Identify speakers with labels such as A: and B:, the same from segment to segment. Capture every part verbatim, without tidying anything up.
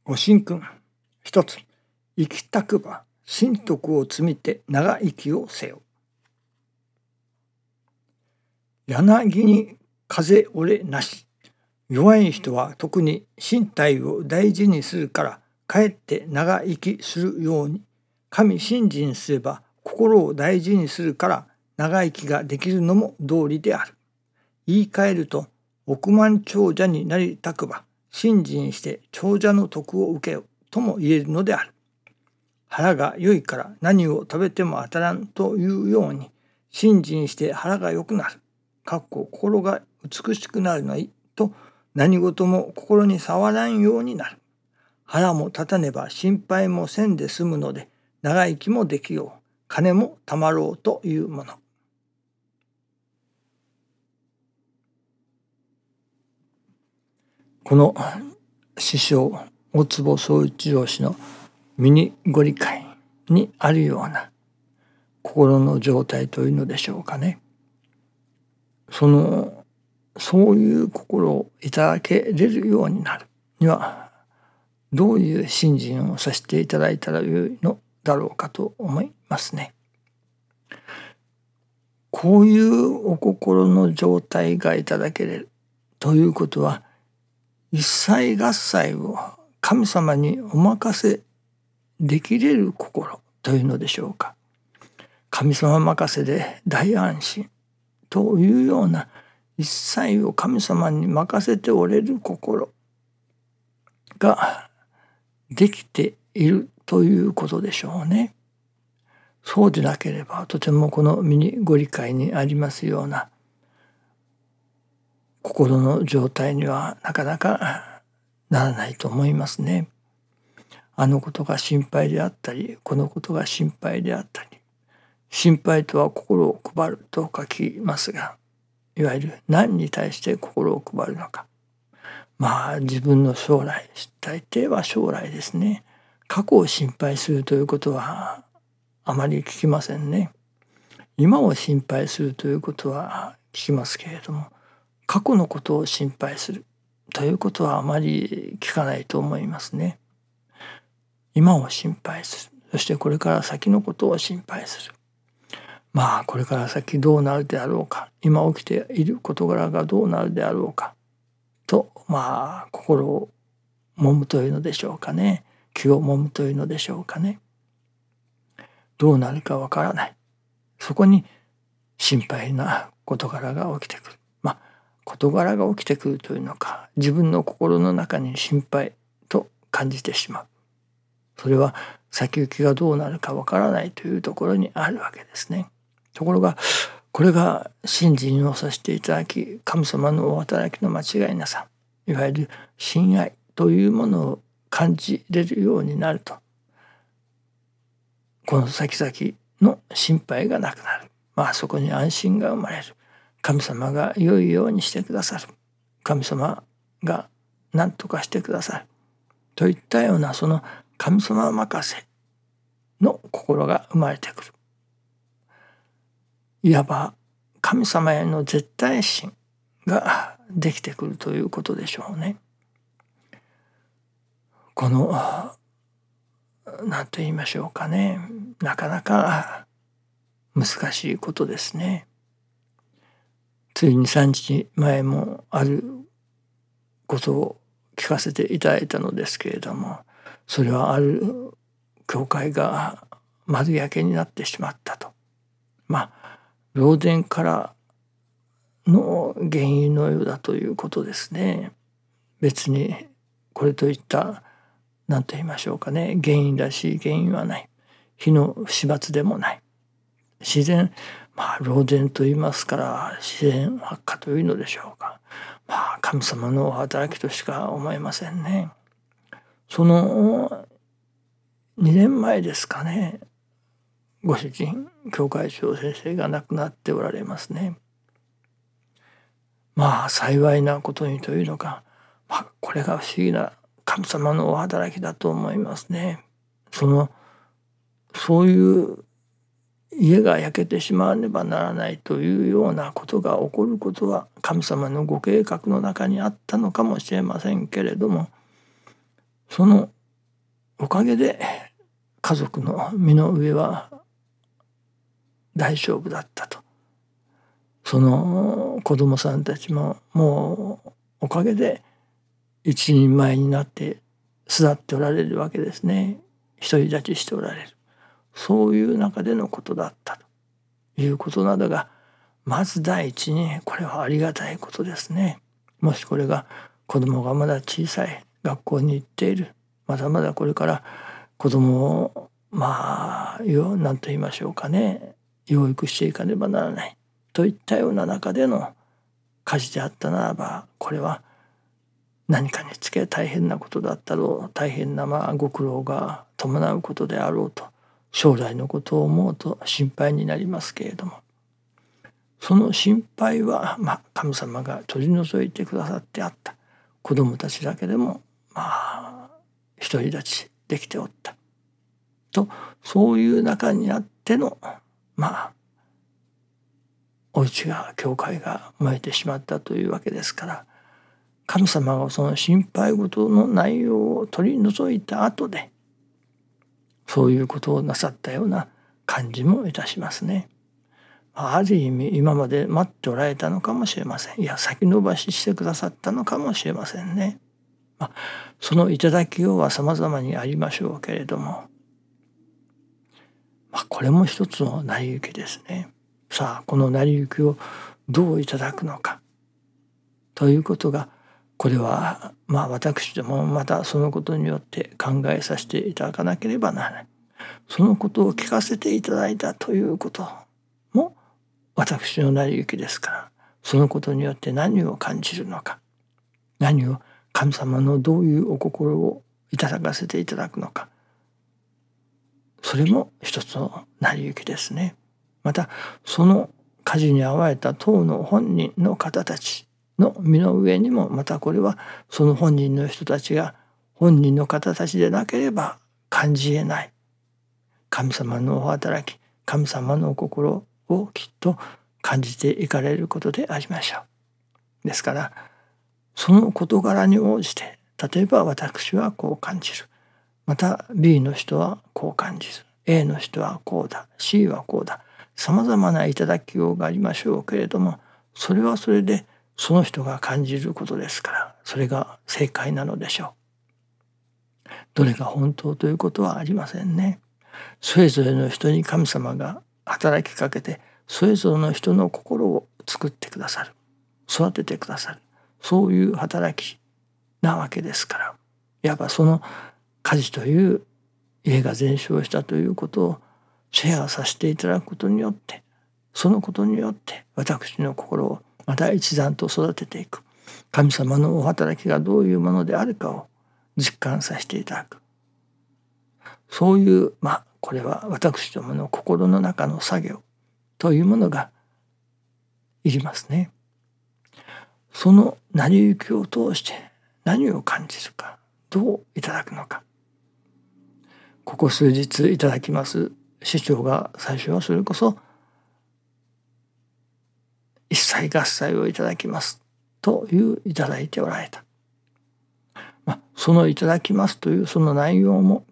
A: ご神君。一つ、生きたくば神徳を積みて長生きをせよ。柳に風折れなし。弱い人は特に身体を大事にするからかえって長生きするように、神信心すれば心を大事にするから長生きができるのも道理である。言い換えると、億万長者になりたくば信心して長者の徳を受けよとも言えるのである。腹が良いから何を食べても当たらんというように、信心して腹が良くなる、かっこ心が美しくなるのいと何事も心に触らんようになる。腹も立たねば心配もせんで済むので、長生きもできよう、金もたまろうというもの。この師匠大坪宗一郎氏のミニご理解にあるような心の状態というのでしょうかね。そのそういう心をいただけれるようになるには、どういう信心をさせていただいたらよいのだろうかと思いますね。こういうお心の状態がいただけれるということは、一切合切を神様にお任せできれる心というのでしょうか。神様任せで大安心というような、一切を神様に任せておれる心ができているということでしょうね。そうでなければ、とてもこのミニご理解にありますような心の状態にはなかなかならないと思いますね。あのことが心配であったり、このことが心配であったり、心配とは心を配ると書きますが、いわゆる何に対して心を配るのか。まあ自分の将来、大抵は将来ですね。過去を心配するということはあまり聞きませんね。今を心配するということは聞きますけれども、過去のことを心配するということはあまり聞かないと思いますね。今を心配する。そしてこれから先のことを心配する。まあこれから先どうなるであろうか、今起きている事柄がどうなるであろうかと、まあ心を揉むというのでしょうかね。気を揉むというのでしょうかね。どうなるかわからない。そこに心配な事柄が起きてくる。まあ事柄が起きてくるというのか、自分の心の中に心配と感じてしまう。それは先行きがどうなるかわからないというところにあるわけですね。ところがこれが信心をさせていただき、神様のお働きの間違いなさ、いわゆる親愛というものを感じれるようになると、この先々の心配がなくなる。まあそこに安心が生まれる。神様が良いようにしてくださる。神様が何とかしてくださる。といったような、その神様任せの心が生まれてくる。いわば神様への絶対心ができてくるということでしょうね。この何と言いましょうかね、なかなか難しいことですね。ついにさんにちまえもあることを聞かせていただいたのですけれども、それはある教会が丸焼けになってしまったと。まあ漏電からの原因のようだということですね。別にこれといった何と言いましょうかね、原因らしい原因はない。火の不始末でもない。自然、まあ漏電と言いますから自然発火というのでしょうか。まあ神様のお働きとしか思えませんね。そのにねんまえですかね、ご主人、教会長先生が亡くなっておられますね。まあ幸いなことにというのか、まあ、これが不思議な神様のお働きだと思いますね。そのそういう家が焼けてしまわねばならないというようなことが起こることは神様のご計画の中にあったのかもしれませんけれども、そのおかげで家族の身の上は大丈夫だったと。その子供さんたちももうおかげで一人前になって巣立っておられるわけですね。独り立ちしておられる。そういう中でのことだったということなどがまず第一にこれはありがたいことですね。もしこれが子供がまだ小さい学校に行っているまだまだこれから子供をまあよ何と言いましょうかね養育していかねばならないといったような中での家事であったならばこれは何かにつけ大変なことだったろう大変なまあご苦労が伴うことであろうと将来のことを思うと心配になりますけれどもその心配はまあ神様が取り除いてくださってあった子供たちだけでもまあ独り立ちできておったとそういう中にあってのまあお家が教会が燃えてしまったというわけですから神様がその心配事の内容を取り除いた後でそういうことをなさったような感じもいたしますね。ある意味今まで待っておられたのかもしれません。いや先延ばししてくださったのかもしれませんね。まあ、その頂きようは様々にありましょうけれども、まあ、これも一つの成り行きですね。さあこの成り行きをどういただくのかということがこれはまあ私どもまたそのことによって考えさせていただかなければならない。そのことを聞かせていただいたということも私の成り行きですからそのことによって何を感じるのか何を神様のどういうお心をいただかせていただくのかそれも一つの成り行きですね。またその火事に遭われた当の本人の方たちの身の上にもまたこれはその本人の人たちが本人の方たちでなければ感じえない神様のお働き神様のお心をきっと感じていかれることでありましょう。ですからその事柄に応じて例えば私はこう感じるまた B の人はこう感じる A の人はこうだ C はこうださまざまな頂きようがありましょうけれどもそれはそれでその人が感じることですからそれが正解なのでしょう。どれが本当ということはありませんね。それぞれの人に神様が働きかけてそれぞれの人の心を作ってくださる育ててくださるそういう働きなわけですからいわばその火事という家が全焼したということをシェアさせていただくことによってそのことによって私の心をまた一段と育てていく神様のお働きがどういうものであるかを実感させていただくそういうまあこれは私どもの心の中の作業というものがいりますね。その成り行きを通して何を感じるかどういただくのかここ数日いただきます師匠が最初はそれこそ一切合切をいただきますといういただいておられた、まあ、そのいただきますというその内容も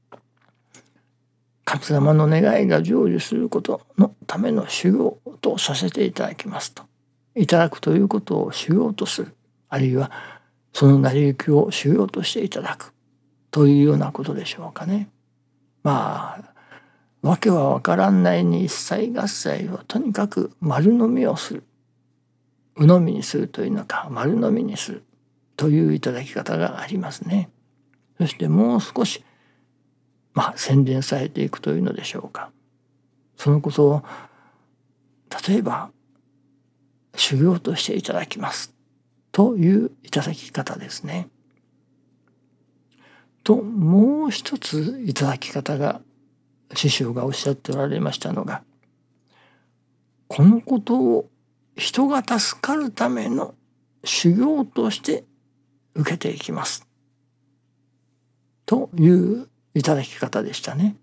A: 神様の願いが成就することのための修行とさせていただきますといただくということを修行とするあるいはその成り行きを修行としていただくというようなことでしょうかね。まあわけはわからんないに一切合切をとにかく丸飲みをする鵜呑みにするというのか丸飲みにするといういただき方がありますね。そしてもう少しまあ洗練されていくというのでしょうか。そのことを例えば修行としていただきますといういただき方ですね。ともう一ついただき方が師匠がおっしゃっておられましたのがこのことを人が助かるための修行として受けていきますといういただき方でしたね。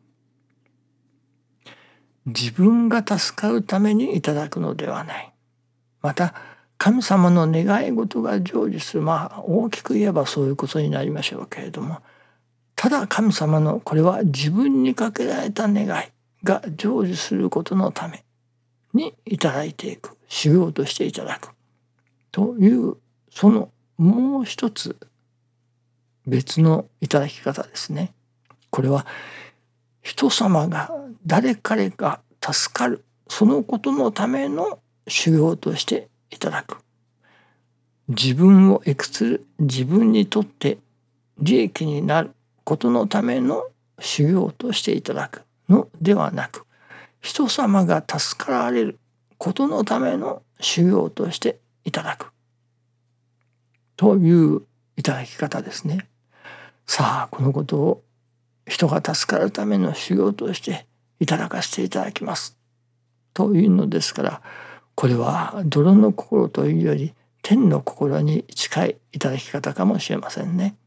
A: 自分が助かるためにいただくのではない。また神様の願い事が成就するまあ大きく言えばそういうことになりましょうけれどもただ神様のこれは自分にかけられた願いが成就することのためにいただいていく、修行としていただくという、そのもう一つ別のいただき方ですね。これは人様が誰彼が助かる、そのことのための修行としていただく。自分を益する、自分にとって利益になることのための修行としていただくのではなく、人様が助かられることのための修行としていただくといういただき方ですね。さあこのことを人が助かるための修行としていただかせていただきますというのですから、これは泥の心というより天の心に近いいただき方かもしれませんね。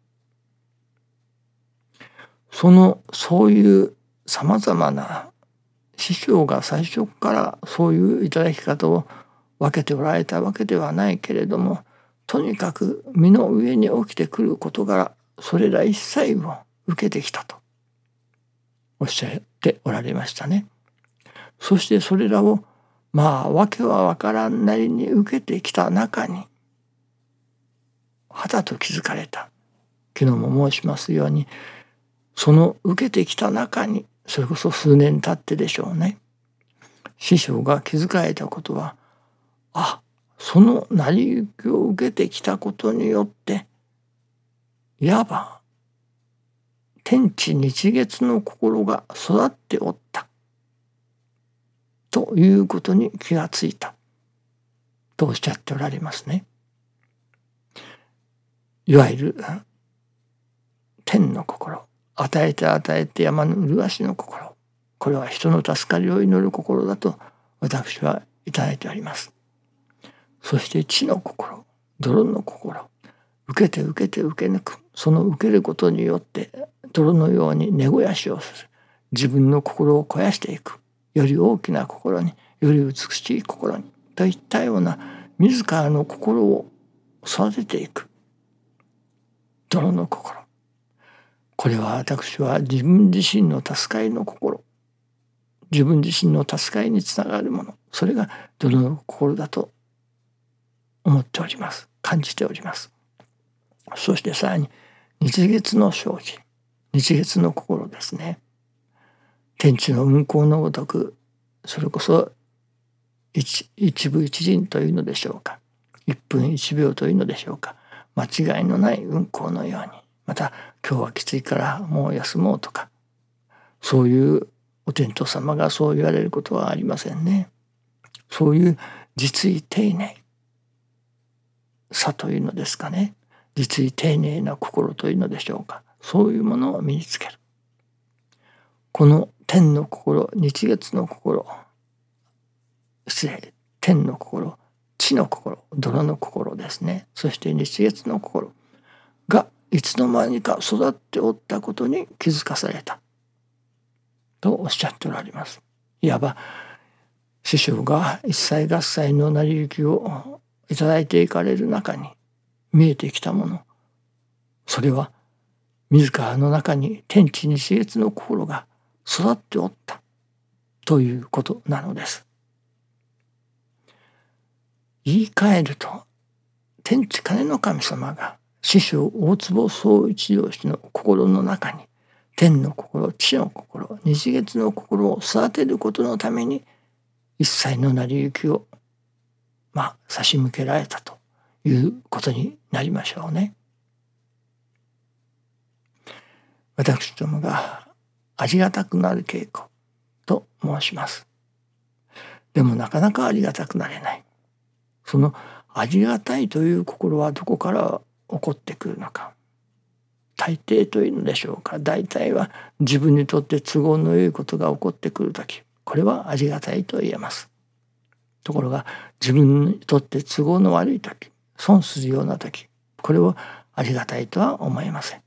A: そのそういうさまざまな師匠が最初からそういういただき方を分けておられたわけではないけれども、とにかく身の上に起きてくる事柄、それら一切を受けてきたとおっしゃっておられましたね。そしてそれらをまあわけはわからんなりに受けてきた中にはたと気づかれた。昨日も申しますように、その受けてきた中に、それこそ数年経ってでしょうね、師匠が気づかれたことは、あ、その成り行きを受けてきたことによっていわば天地日月の心が育っておったということに気がついたとおっしゃっておられますね。いわゆる天の心、与えて与えて山の麗しの心、これは人の助かりを祈る心だと私はいただいております。そして地の心、泥の心、受けて受けて受け抜く、その受けることによって泥のように根肥やしをする、自分の心を肥やしていく、より大きな心に、より美しい心にといったような自らの心を育てていく泥の心、これは私は自分自身の助かりの心、自分自身の助かりにつながるもの、それが泥の心だと思っております。感じております。そしてさらに日月の生じ、日月の心ですね。天地の運行のごとく、それこそ 一, 一分一厘というのでしょうか、一分一秒というのでしょうか、間違いのない運行のように、また今日はきついからもう休もうとか、そういうお天道様がそう言われることはありませんね。そういう実意丁寧さというのですかね、実意丁寧な心というのでしょうか、そういうものを身につける。この天の心、日月の心、失礼、天の心、地の心、泥の心ですね、そして日月の心がいつの間にか育っておったことに気づかされたとおっしゃっておられます。いわば師匠が一切合切の成り行きをいただいていかれる中に見えてきたもの、それは自らの中に天地日月の心が育っておったということなのです。言い換えると、天地金の神様が師匠大坪宗一郎氏の心の中に天の心、地の心、日月の心を育てることのために一切の成り行きをまあ差し向けられたということになりましょうね。私どもがありがたくなる稽古と申します。でもなかなかありがたくなれない。そのありがたいという心はどこから起こってくるのか。大抵というのでしょうか。大体は自分にとって都合の良いことが起こってくるとき、これはありがたいと言えます。ところが自分にとって都合の悪いとき、損するようなとき、これをありがたいとは思えません。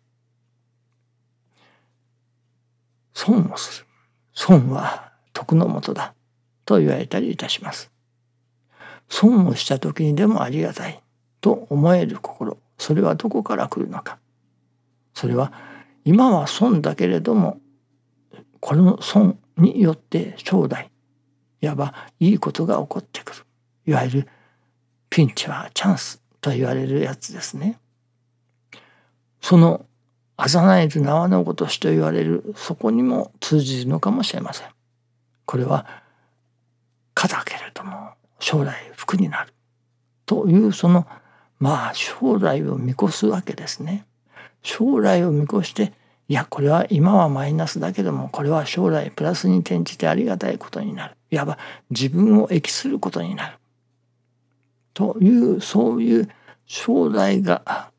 A: 損をする。損は徳のもとだと言われたりいたします。損をした時にでもありがたいと思える心、それはどこから来るのか。それは今は損だけれども、この損によって将来いわばいいことが起こってくる、いわゆるピンチはチャンスと言われるやつですね。そのあざなえる縄のごとしと言われる、そこにも通じるのかもしれません。これはかだけれども将来福になるという、そのまあ将来を見越すわけですね。将来を見越して、いやこれは今はマイナスだけども、これは将来プラスに転じてありがたいことになる、いわば自分を益することになるという、そういう将来が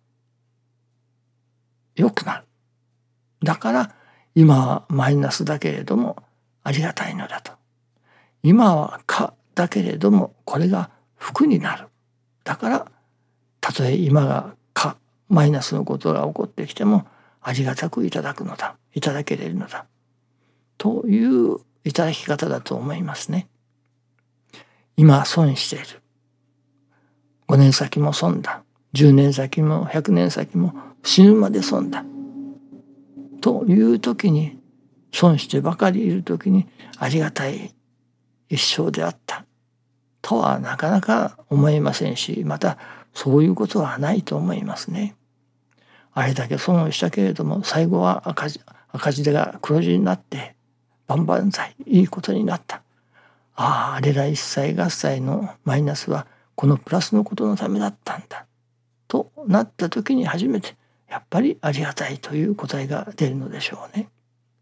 A: 良くなる。だから今はマイナスだけれどもありがたいのだと。今はかだけれどもこれが福になる。だからたとえ今がかマイナスのことが起こってきてもありがたくいただくのだ、いただけれるのだといういただき方だと思いますね。今損している。ごねん先も損だ。じゅうねん先もひゃくねん先も死ぬまで損だ。という時に、損してばかりいる時にありがたい一生であったとはなかなか思えませんし、またそういうことはないと思いますね。あれだけ損をしたけれども最後は赤字、赤字が黒字になって万々歳いいことになった。ああ、あれら一切合切のマイナスはこのプラスのことのためだったんだとなった時に初めてやっぱりありがたいという答えが出るのでしょうね。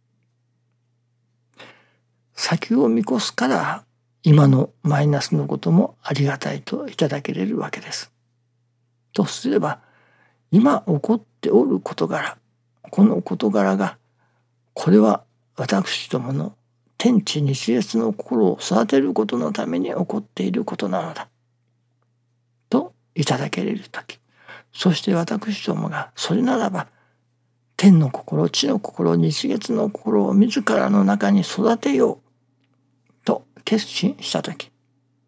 A: 先を見越すから今のマイナスのこともありがたいといただけれるわけです。とすれば今起こっておる事柄、この事柄がこれは私どもの天地日月の心を育てることのために起こっていることなのだといただけれるとき、そして私どもがそれならば天の心、地の心、日月の心を自らの中に育てようと決心したとき、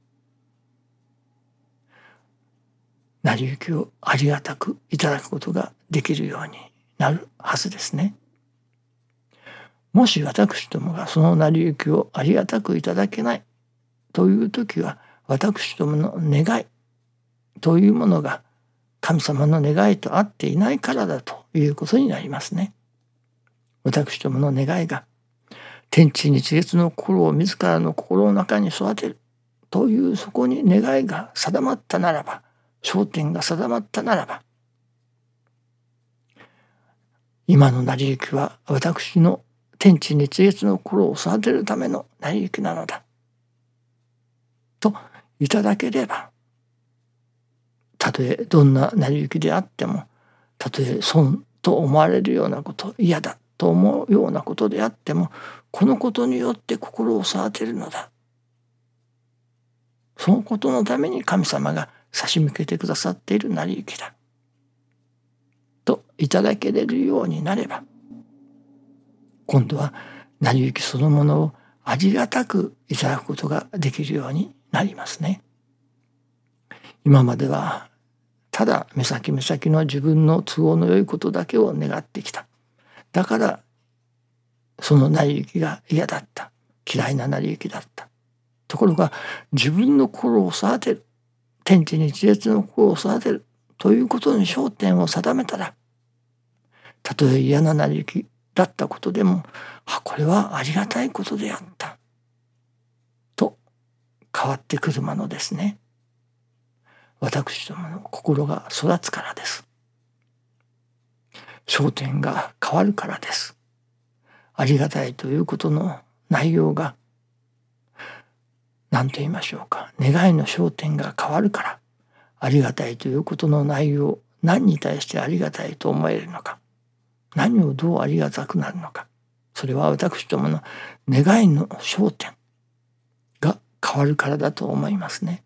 A: 成り行きをありがたくいただくことができるようになるはずですね。もし私どもがその成り行きをありがたくいただけないというときは、私どもの願いというものが神様の願いと合っていないからだということになりますね。私どもの願いが天地日月の心を自らの心の中に育てるという、そこに願いが定まったならば、焦点が定まったならば、今の成り行きは私の天地日月の心を育てるための成り行きなのだといただければ、たとえどんな成り行きであっても、たとえ損と思われるようなこと、嫌だと思うようなことであっても、このことによって心を育てるのだ、そのことのために神様が差し向けてくださっている成り行きだといただけれるようになれば、今度は成り行きそのものをありがたくいただくことができるようになりますね。今まではただ目先目先の自分の都合の良いことだけを願ってきた。だからその成り行きが嫌だった、嫌いな成り行きだった。ところが自分の心を育てる、天地日月の心を育てるということに焦点を定めたら、たとえ嫌な成り行きだったことでも、あ、これはありがたいことであったと変わってくるものですね。私どもの心が育つからです。焦点が変わるからです。ありがたいということの内容が、何と言いましょうか、願いの焦点が変わるから、ありがたいということの内容、何に対してありがたいと思えるのか、何をどうありがたくなるのか、それは私どもの願いの焦点が変わるからだと思いますね。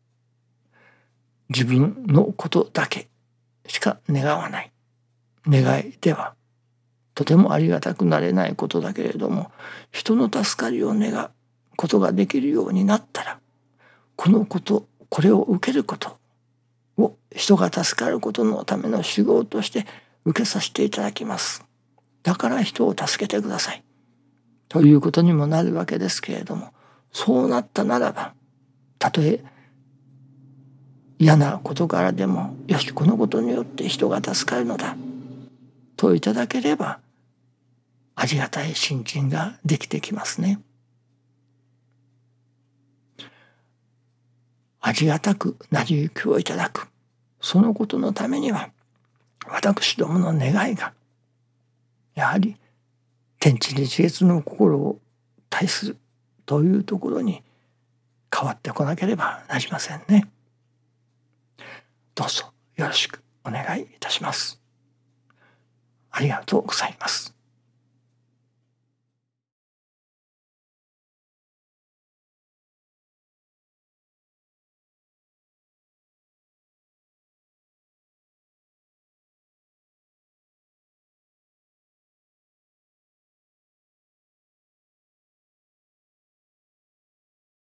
A: 自分のことだけしか願わない願いではとてもありがたくなれないことだけれども、人の助かりを願うことができるようになったら、このことこれを受けることを人が助かることのための修行として受けさせていただきますだから人を助けてくださいということにもなるわけですけれども、そうなったならば、たとえ嫌なことからでも、よしこのことによって人が助かるのだといただければ、ありがたい信心ができてきますね。ありがたく成り行きをいただく、そのことのためには、私どもの願いがやはり天地日月の心を対するというところに変わってこなければなりませんね。どうぞよろしくお願いいたします。ありがとうございます。